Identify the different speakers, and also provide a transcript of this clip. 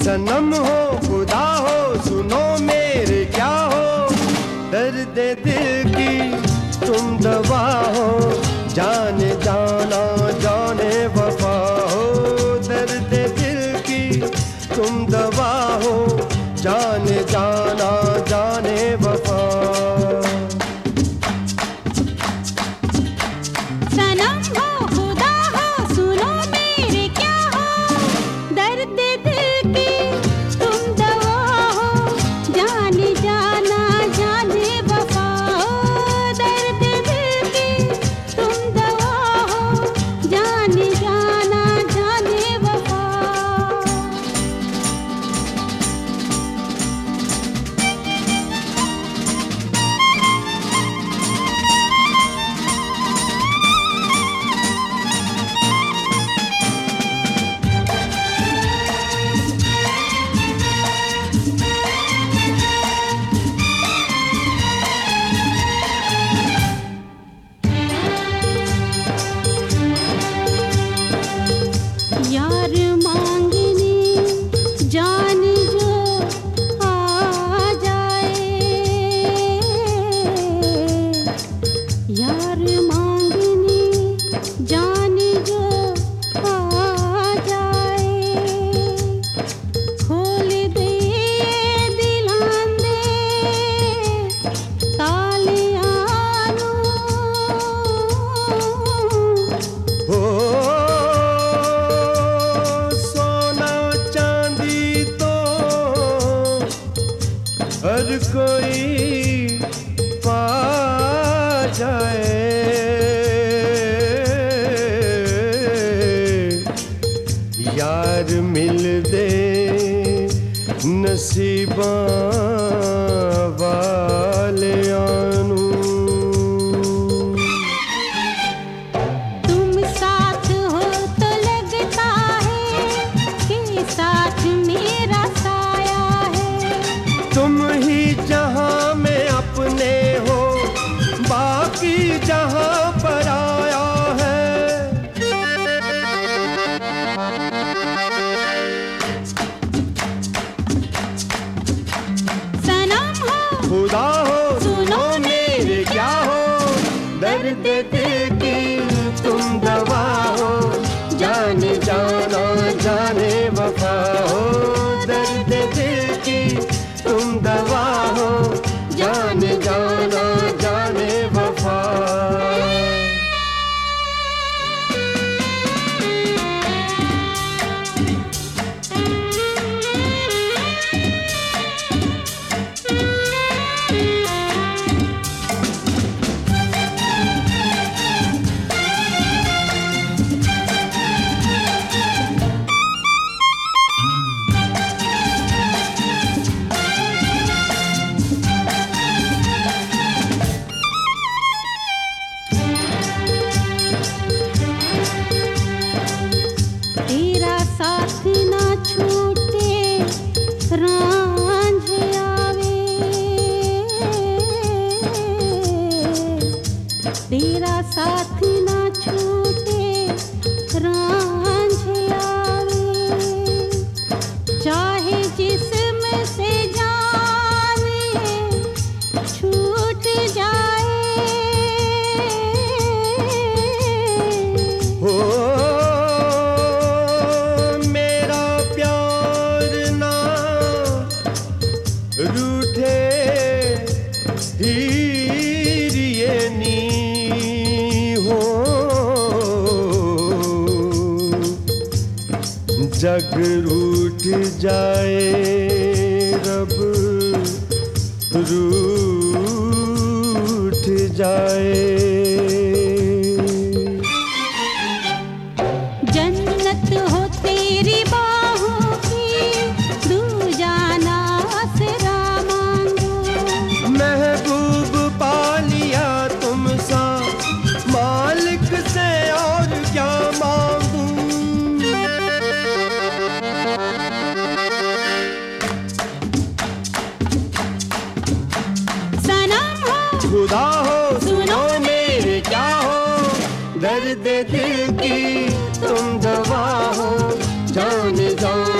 Speaker 1: सनम हो खुदा हो सुनो मेरे क्या हो, दर्द दिल की तुम दवा हो, जाने जाना जाने वफा हो, दर्द दिल की तुम दवा हो, जाने जाना जाने वफा।
Speaker 2: सनम हो खुदा हो सुनो मेरे क्या हो, दर्द दिल की तुम दवा हो, जाने जाना जाने वफा हो, दर्द दिल की तुम दवा हो, जाने जाना जाने वफा। यार मांगने जान जो आ जाए, यार मांगने जान जो आ जाए, खोल दे दिलान दे तालियां
Speaker 1: हो सोना चांदी तो हर कोई पा जाए, यार मिल दे नसीबा वालियां नू।
Speaker 2: तुम साथ हो तो लगता है कि साथ मेरा साया है,
Speaker 1: तुम ही जहां में अपने हो बाकी जहां पर आया है।
Speaker 2: सनम हो
Speaker 1: खुदा हो
Speaker 2: सुनो
Speaker 1: मेरे क्या हो, दर्द दिल की तुम दवा हो, जाने जाना जाने वफा हो, दर्द दिल की तुम दवा हो, जाने जाना जाने वफा।
Speaker 2: तेरा साथ ना छूटे रांझ आवे, तेरा साथ ना छूटे रांझ आवे, चाहे जिस्म से जाने छूट जाए,
Speaker 1: हो मेरा प्यार ना रूठे हीरिए नी हो, जग रूठ जाए रब रूठ जाए।
Speaker 2: जन्नत हो तेरी बाहों की दूजाना आसरा मांगो,
Speaker 1: महबूब पा लिया तुम सा मालिक से और क्या मांगूं।
Speaker 2: सनम हो
Speaker 1: खुदा हो सुनो मेरे क्या हो, दर्द दिल की तुम दवा हो, जाने जाओ